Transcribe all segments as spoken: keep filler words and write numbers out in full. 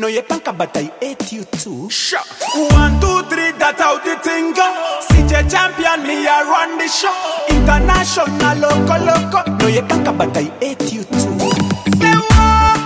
No, you panka, but I hate you too. Sure. One, two, three, that's how the thing go. C J champion, me I run the show. International, loco, loco. No, you panka, but I hate you too. Say what?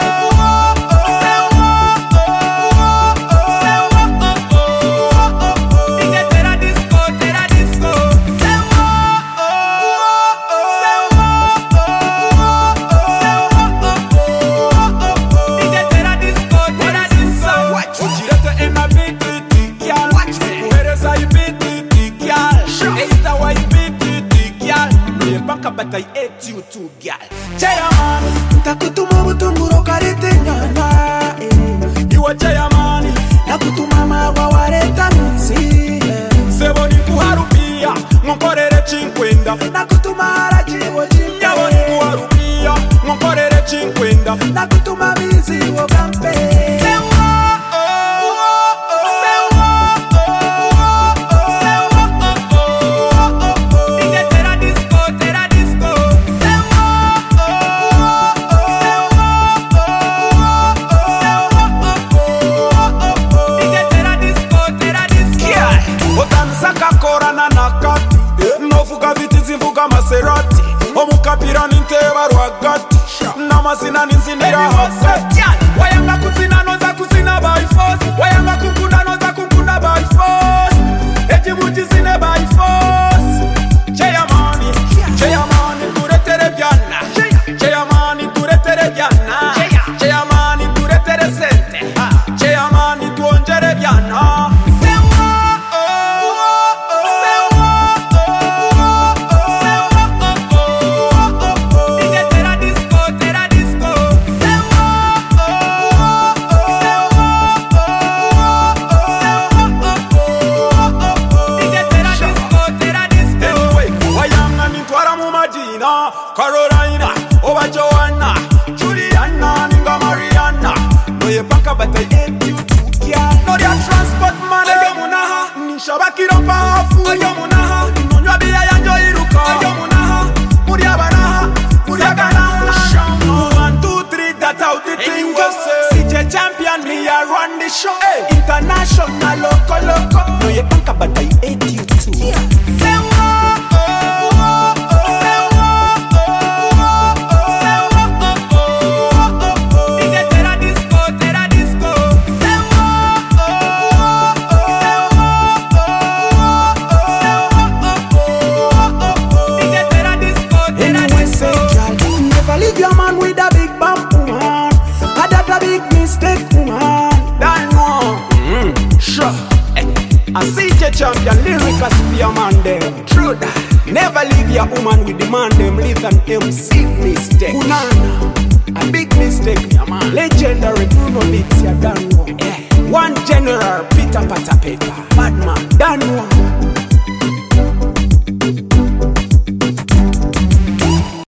But I hate you too, girl. Chayamani, takutuma butunguro karete nyana. You a chayamani, nakutuma mawa wareta minsi. Seboni kuharupia, ngonkorere chinkwenda. Nakutuma haraji wo chimpe. Nyaboni kuharupia, ngonkorere chinkwenda. Nakutuma mizi wo gampe. Maserati omukapira ninteba rwagati namazina ninzinira hasati wayanga kuzina noza kuzina by force wayanga kukunda noza kukunda by force ejibuti zine by force cheyamani cheyamani turetere byana cheyamani turetere byana cheyamani turetere sente cheyamani tuonjere byana. Carolina, over Joanna, Juliana, Ninga Mariana. No ye panka but I hate you too, girl. No dia transport man, ayo munaha. Nishabaki rompa hafu, ayo munaha. Nonywa biya yanjo iruka, ayo munaha. Muria banaha, muria ganaha. One, two, three, that's how the thing goes. C J champion, me I run the show. Hey. International, loco, loco. No ye panka but I hate you too. Yeah. A C J champion, lyrical spear man them. True that. Never leave your woman with the man them. Leave an M C mistake. Unana, a big mistake, yeah, man. Legendary Bruno Beats, ya Danwo. Yeah. One general, Peter Pata Paper. Bad man, Danwo.